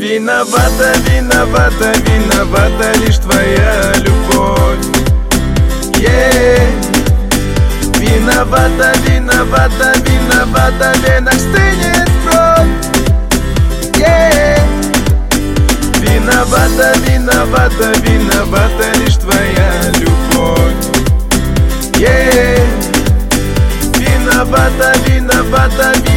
Виновата, виновата, виновата лишь твоя любовь. Виновата, виновата, виновата, в венах стынет кровь. Виновата, виновата, виновата лишь твоя любовь. Виновата, виновата, виновата.